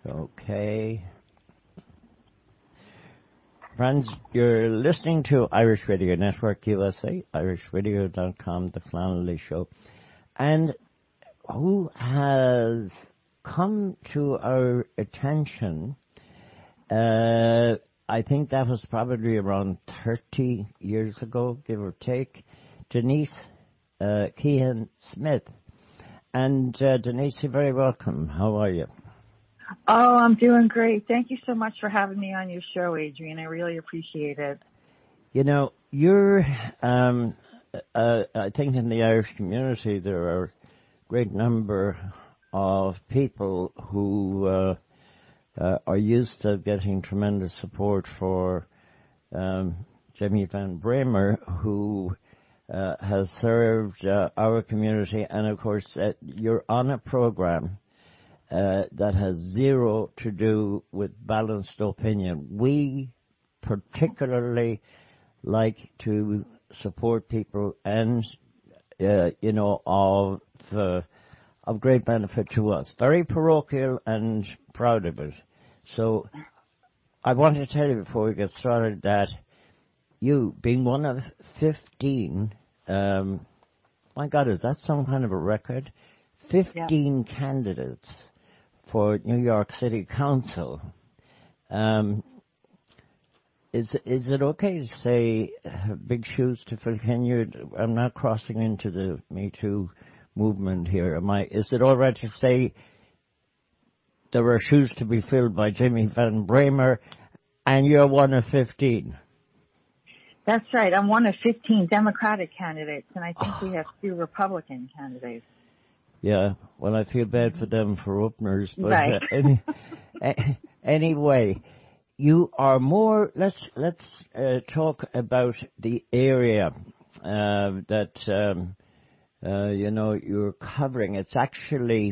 Okay. Friends, you're listening to Irish Radio Network USA, irishradio.com, The Flannelly Show. And who has come to our attention, I think that was probably around 30 years ago, give or take, Denise Keehan Smith. And Denise, you're very welcome. How are you? Oh, I'm doing great. Thank you so much for having me on your show, Adrian. I really appreciate it. You know, you're, I think in the Irish community there are a great number of people who are used to getting tremendous support for Jamie Van Bramer, who has served our community, and of course you're on a program that has zero to do with balanced opinion. We particularly like to support people and, of great benefit to us. Very parochial and proud of it. So I want to tell you before we get started that you, being one of 15, my God, is that some kind of a record? 15 candidates for New York City Council. Is it okay to say big shoes to fill? I'm not crossing into the Me Too movement here. Is it all right to say there are shoes to be filled by Jamie Van Bramer, and you're one of 15? That's right. I'm one of 15 Democratic candidates, and I think we have 2 Republican candidates. Yeah, well, I feel bad for them for openers, but right. Anyway, you are more. Let's talk about the area that you're covering. It's actually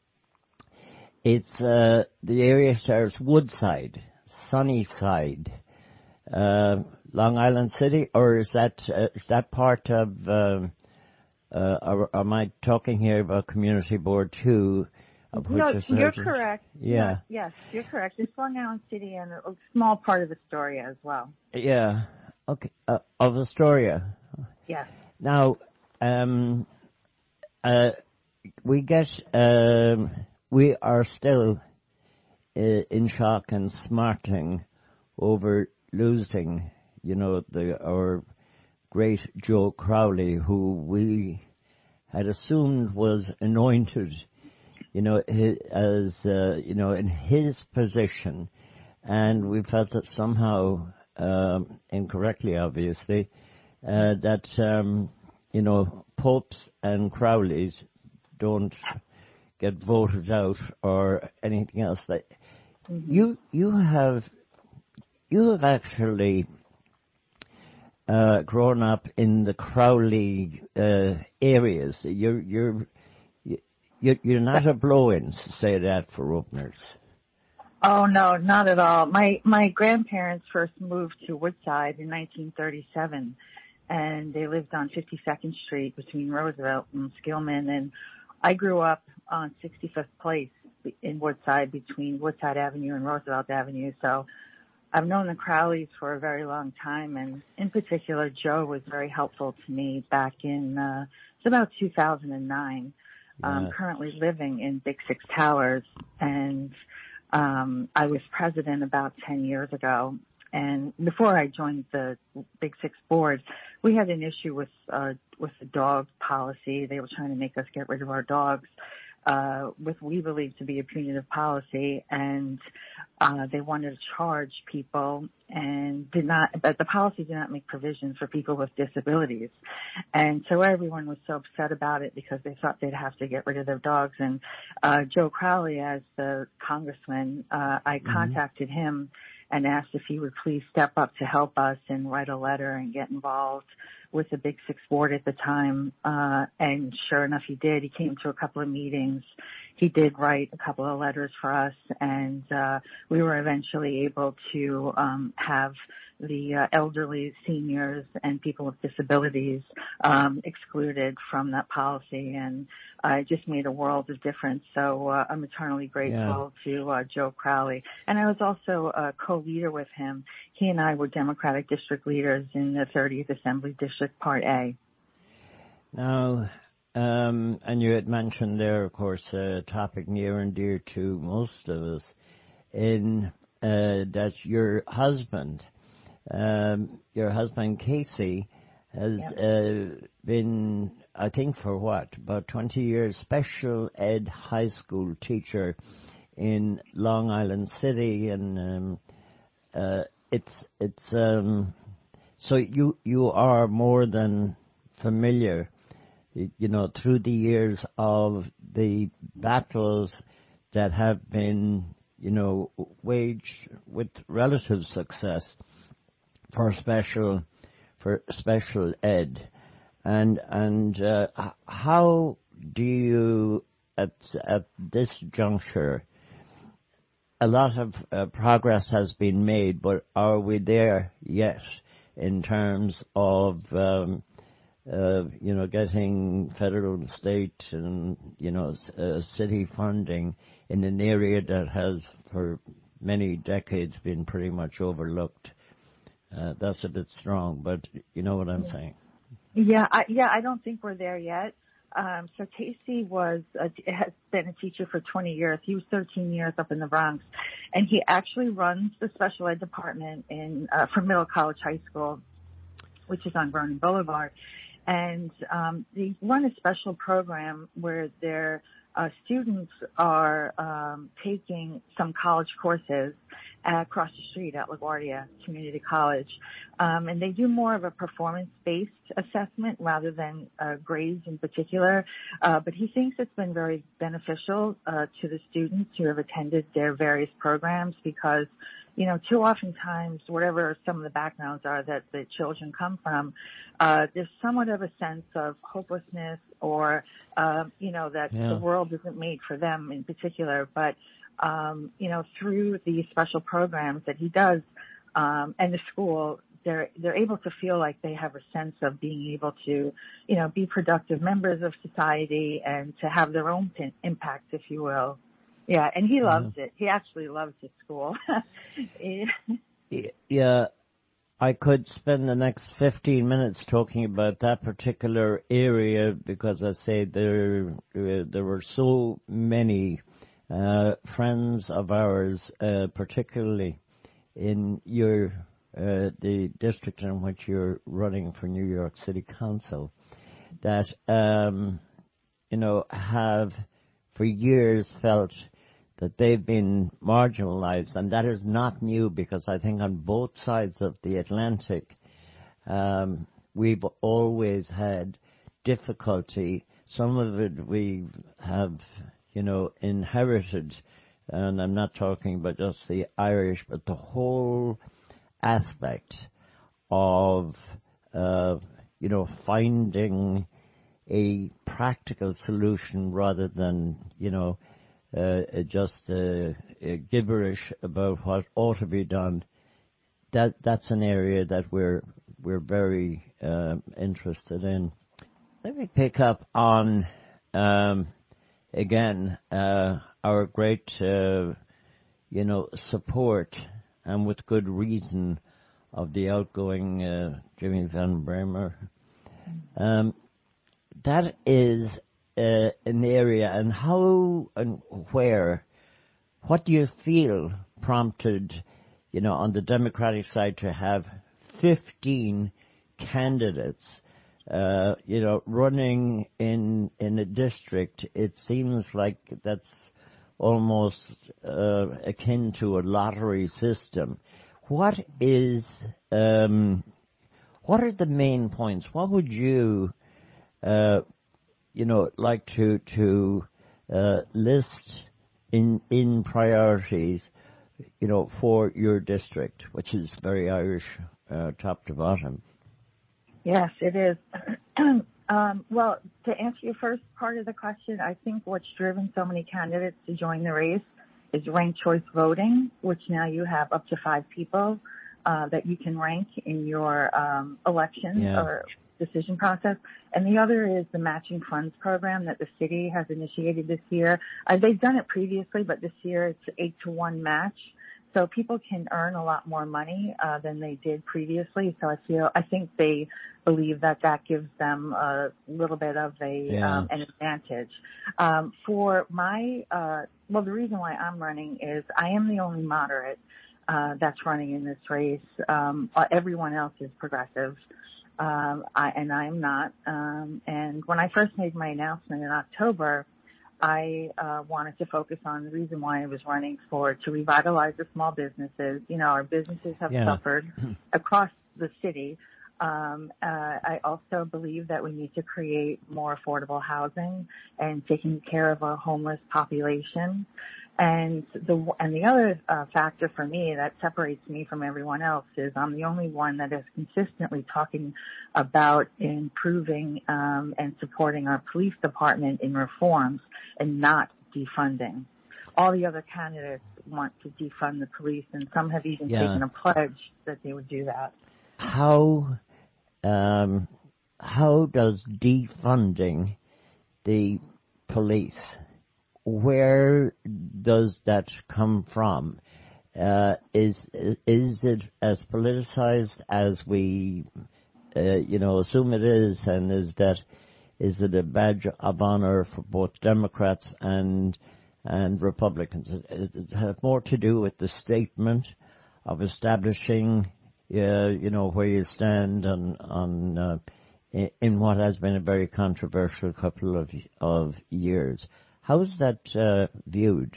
the area serves Woodside, Sunnyside, Long Island City, or is that part of? Am I talking here about Community Board 2? No, you're correct. Yeah. Yes, you're correct. It's Long Island City and a small part of Astoria as well. Yeah. Okay. Of Astoria. Yes. Now, we are still in shock and smarting over losing, our great Joe Crowley, who we had assumed was anointed, in his position, and we felt that somehow, incorrectly, obviously, that popes and Crowleys don't get voted out or anything else. That you have actually grown up in the Crowley areas. You're not a blow-in, to say that for openers. Oh no, not at all. My grandparents first moved to Woodside in 1937, and they lived on 52nd Street between Roosevelt and Skillman, and I grew up on 65th Place in Woodside between Woodside Avenue and Roosevelt Avenue. So I've known the Crowleys for a very long time, and in particular, Joe was very helpful to me back in it's about 2009. I'm currently living in Big Six Towers, and I was president about 10 years ago. And before I joined the Big Six board, we had an issue with the dog policy. They were trying to make us get rid of our dogs with we believe to be a punitive policy, and they wanted to charge people but the policy did not make provisions for people with disabilities. And so everyone was so upset about it because they thought they'd have to get rid of their dogs. And Joe Crowley, as the congressman, I contacted him and asked if he would please step up to help us and write a letter and get involved with the Big Six board at the time. And sure enough, he did. He came to a couple of meetings. He did write a couple of letters for us, and we were eventually able to have the elderly, seniors, and people with disabilities excluded from that policy, and it just made a world of difference. So I'm eternally grateful to Joe Crowley. And I was also a co-leader with him. He and I were Democratic district leaders in the 30th Assembly District, Part A. Now, and you had mentioned there, of course, a topic near and dear to most of us, in that your husband Casey, has been, I think, for about 20 years, special ed high school teacher in Long Island City, and so you are more than familiar, through the years of the battles that have been, waged with relative success for special ed, and how do you, at this juncture, a lot of progress has been made, but are we there yet in terms of getting federal and state and city funding in an area that has for many decades been pretty much overlooked? That's a bit strong, but you know what I'm saying. Yeah, I don't think we're there yet. So Casey has been a teacher for 20 years. He was 13 years up in the Bronx, and he actually runs the special ed department for Middle College High School, which is on Vernon Boulevard. And they run a special program where their students are taking some college courses across the street at LaGuardia Community College. And they do more of a performance-based assessment rather than grades in particular. But he thinks it's been very beneficial to the students who have attended their various programs because, too often times, whatever some of the backgrounds are that the children come from, there's somewhat of a sense of hopelessness or, that the world isn't made for them in particular. But through the special programs that he does, and the school, they're able to feel like they have a sense of being able to, be productive members of society and to have their own impact, if you will. Yeah, and he loves it. He actually loves his school. Yeah, I could spend the next 15 minutes talking about that particular area because I say there were so many friends of ours, particularly in the district in which you're running for New York City Council, that have for years felt that they've been marginalized, and that is not new because I think on both sides of the Atlantic we've always had difficulty. Some of it we have inherited, and I'm not talking about just the Irish, but the whole aspect of, finding a practical solution rather than, just gibberish about what ought to be done. That's an area that we're very interested in. Let me pick up on again, our great, support, and with good reason, of the outgoing Jimmy Van Bramer. That is an area, and how and where, what do you feel prompted, on the Democratic side to have 15 candidates running in a district? It seems like that's almost akin to a lottery system. What are the main points? What would you, like to list in priorities, for your district, which is very Irish, top to bottom? Yes, it is. Well, to answer your first part of the question, I think what's driven so many candidates to join the race is ranked choice voting, which now you have up to 5 people that you can rank in your election or decision process. And the other is the matching funds program that the city has initiated this year. They've done it previously, but this year it's 8-to-1 match. So people can earn a lot more money than they did previously. So I think they believe that gives them a little bit of an advantage. For my, the reason why I'm running is I am the only moderate that's running in this race. Everyone else is progressive, and I am not. And when I first made my announcement in October, I wanted to focus on the reason why I was running to revitalize the small businesses. You know, our businesses have suffered across the city. I also believe that we need to create more affordable housing and taking care of our homeless population. And the other factor for me that separates me from everyone else is I'm the only one that is consistently talking about improving and supporting our police department in reforms and not defunding. All the other candidates want to defund the police, and some have even taken a pledge that they would do that. How does defunding the police, where does that come from? Is it as politicized as we, assume it is, and is it a badge of honor for both Democrats and Republicans? Does it have more to do with the statement of establishing, where you stand on in what has been a very controversial couple of years? How is that viewed?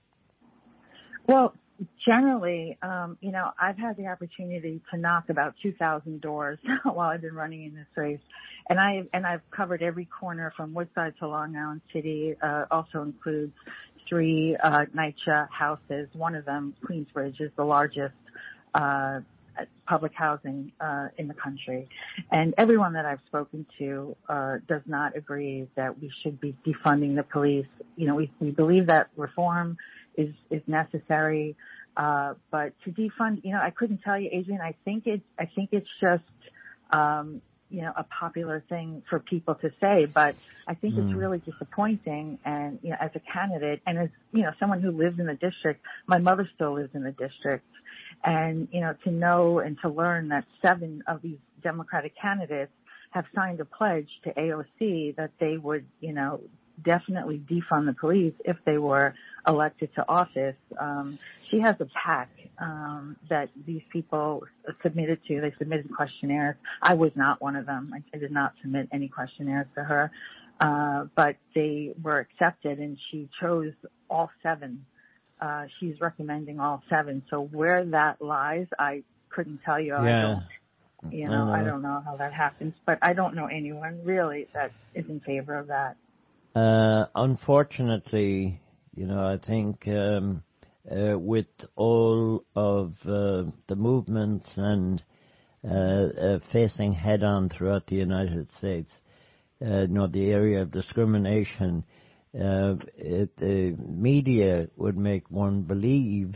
Well, generally, I've had the opportunity to knock about 2,000 doors while I've been running in this race, and I've covered every corner from Woodside to Long Island City. Also includes 3 NYCHA houses. One of them, Queensbridge, is the largest public housing in the country. And everyone that I've spoken to does not agree that we should be defunding the police. We believe that reform is necessary, but to defund, I couldn't tell you, Adrian. I think it's just a popular thing for people to say, but I think it's really disappointing. And as a candidate, and as someone who lives in the district, my mother still lives in the district. And, to know and to learn that 7 of these Democratic candidates have signed a pledge to AOC that they would, definitely defund the police if they were elected to office. She has a PAC that these people submitted to. They submitted questionnaires. I was not one of them. I did not submit any questionnaires to her. But they were accepted, and she chose all 7. She's recommending all 7. So where that lies, I couldn't tell you. Yeah. I don't know how that happens, but I don't know anyone really that is in favor of that. Unfortunately, I think with all of the movements and facing head-on throughout the United States, the area of discrimination, the media would make one believe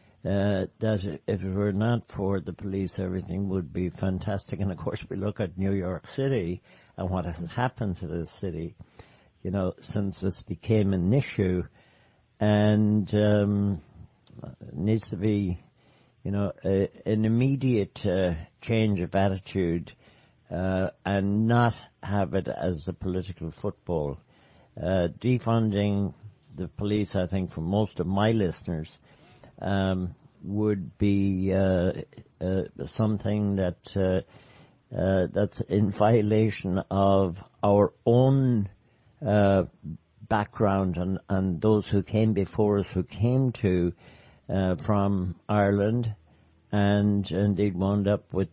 that if it were not for the police, everything would be fantastic. And of course, we look at New York City and what has happened to this city, since this became an issue, and needs to be, an immediate change of attitude, and not have it as a political football. Defunding the police, I think, for most of my listeners, would be something that's in violation of our own background and those who came before us, who came to from Ireland, and indeed wound up with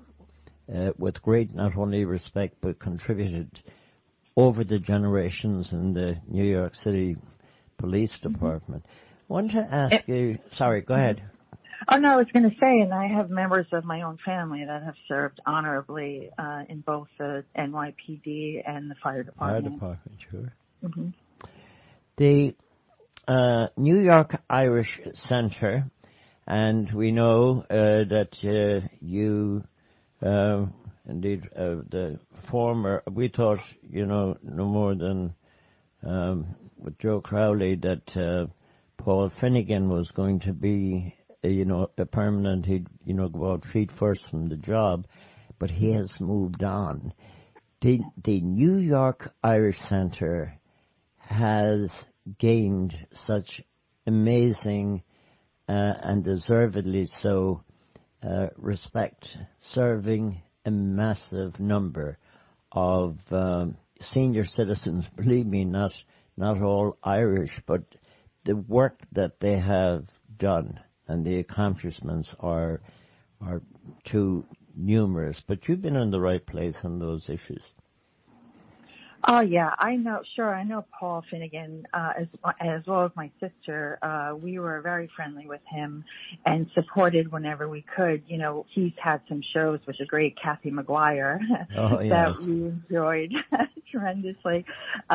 great not only respect but contributed over the generations in the New York City Police Department. I want to ask you, sorry, go ahead. Oh, no, I was going to say, and I have members of my own family that have served honorably in both the NYPD and the fire Fire department. department, sure. Mm-hmm. The New York Irish Centre, and we know that you, indeed, the former, we thought, no more than with Joe Crowley that Paul Finnegan was going to be, a permanent, he'd, go out feet first from the job, but he has moved on. The New York Irish Centre has gained such amazing and deservedly so respect, serving a massive number of senior citizens, believe me, not all Irish, but the work that they have done and the accomplishments are too numerous. But you've been in the right place on those issues. Oh, yeah, I know Paul Finnegan, as well as my sister. We were very friendly with him and supported whenever we could. He's had some shows with the great Kathy McGuire that we enjoyed tremendously.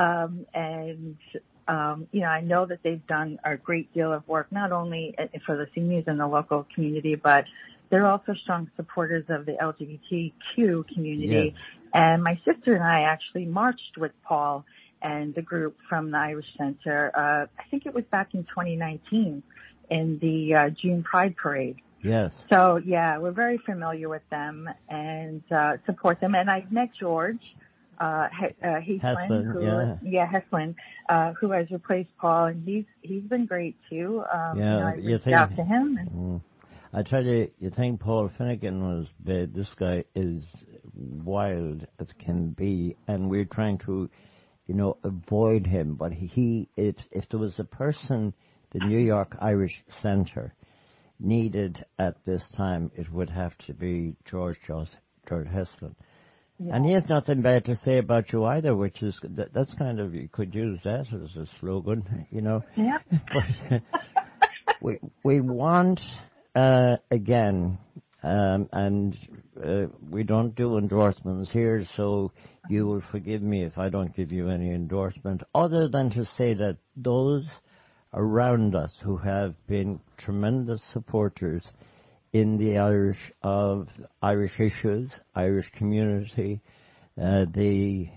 I know that they've done a great deal of work, not only for the seniors in the local community, but they're also strong supporters of the LGBTQ community. Yes. And my sister and I actually marched with Paul and the group from the Irish Centre. I think it was back in 2019 in the June Pride Parade. Yes. So, yeah, we're very familiar with them and support them. And I've met George Heslin, who has replaced Paul, and he's been great too. I reached out to him. I tell you, you think Paul Finnegan was bad. This guy is wild as can be, and we're trying to, avoid him. But if there was a person the New York Irish Centre needed at this time, it would have to be George Heslin. Yeah. And he has nothing bad to say about you either, which is, that's kind of, you could use that as a slogan, Yeah. But we want, again, and we don't do endorsements here, so you will forgive me if I don't give you any endorsement, other than to say that those around us who have been tremendous supporters in the Irish issues, Irish community, the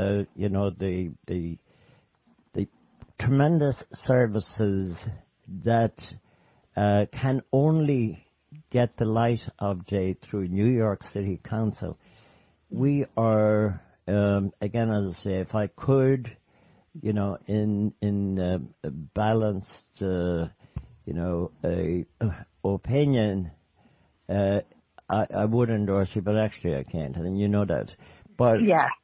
tremendous services that can only get the light of day through New York City Council. We are, again, as I say, if I could, in a balanced, opinion, I would endorse you, but actually I can't, and you know that. But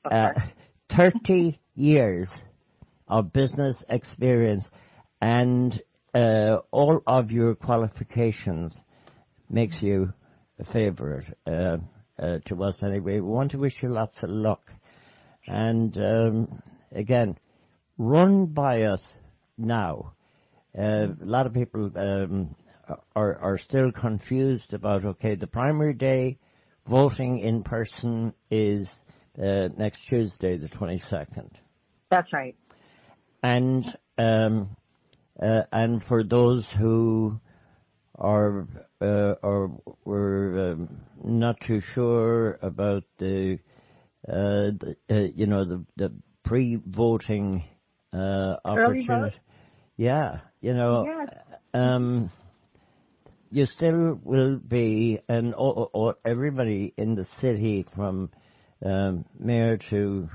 30 years of business experience and all of your qualifications makes you a favorite to us anyway. We want to wish you lots of luck. And again, run by us now. A lot of people are still confused about, the primary day voting in person is next Tuesday, the 22nd. That's right. And for those who are were not too sure about the pre-voting opportunity. Yeah, you still will be, and everybody in the city, from mayor to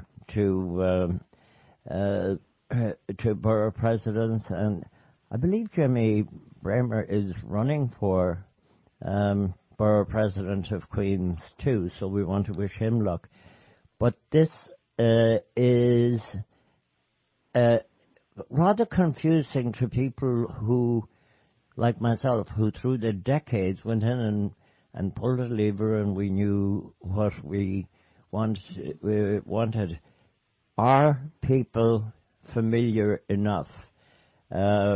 borough presidents, and I believe Jimmy Bremer is running for borough president of Queens too, so we want to wish him luck. But this is rather confusing to people who, like myself, who through the decades went in and pulled a lever, and we knew what we wanted. Are people familiar enough?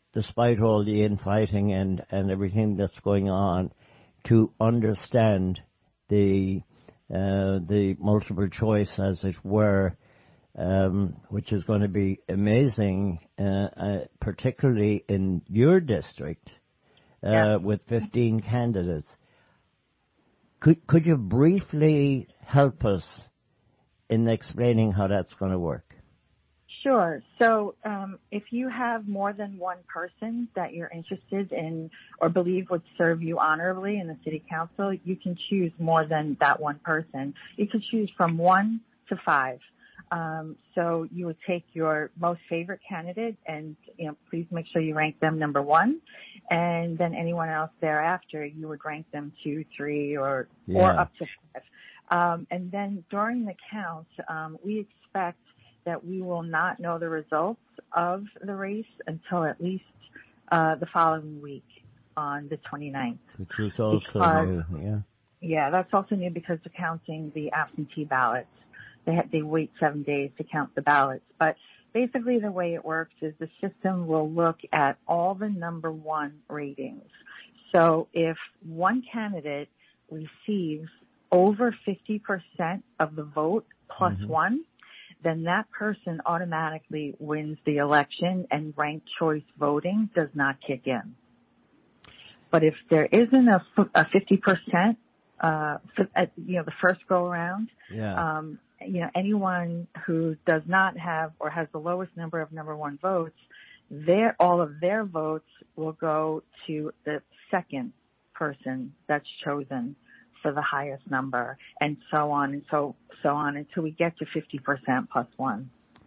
despite all the infighting and everything that's going on, to understand the multiple choice, as it were, which is going to be amazing, particularly in your district, with 15 candidates. Could you briefly help us in explaining how that's going to work? Sure. So if you have more than one person that you're interested in or believe would serve you honorably in the city council, you can choose more than that one person. You can choose from 1 to 5. So you would take your most favorite candidate and, please make sure you rank them number 1. And then anyone else thereafter, you would rank them 2, 3, or up to 5. And then during the count, we expect that we will not know the results of the race until at least the following week on the 29th. Which is also new, yeah. Yeah, that's also new because they're counting the absentee ballots. They wait 7 days to count the ballots. But basically the way it works is the system will look at all the number 1 ratings. So if one candidate receives over 50% of the vote plus 1, then that person automatically wins the election and ranked choice voting does not kick in. But if there isn't a 50%, the first go around, anyone who does not have or has the lowest number of number 1 votes, all of their votes will go to the second person that's chosen for the highest number, and so on and so on until we get to 50% plus 1.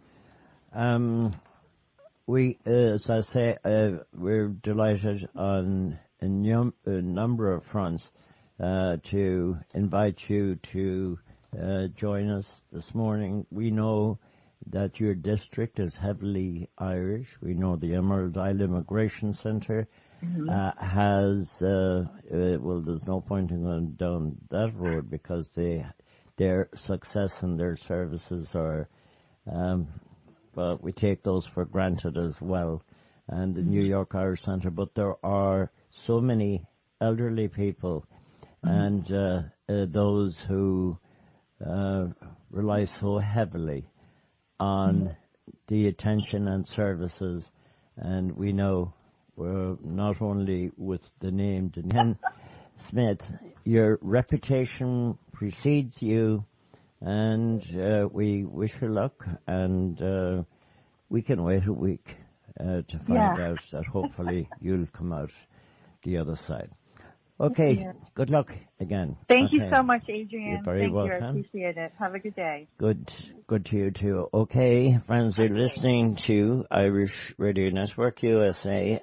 We, as I say, we're delighted on a number of fronts to invite you to join us this morning. We know that your district is heavily Irish. We know the Emerald Isle Immigration Centre has, there's no point in going down that road because their success and their services are, we take those for granted as well. And the New York Irish Centre, but there are so many elderly people and those who rely so heavily on the attention and services, and we know not only with the name Danielle Smith, your reputation precedes you, and we wish you luck, and we can wait a week to find out that hopefully you'll come out the other side. Okay, good luck again. Thank you so much, Adrian. You're very welcome. I appreciate it. Have a good day. Good to you too. Okay, friends, you're listening to Irish Radio Network USA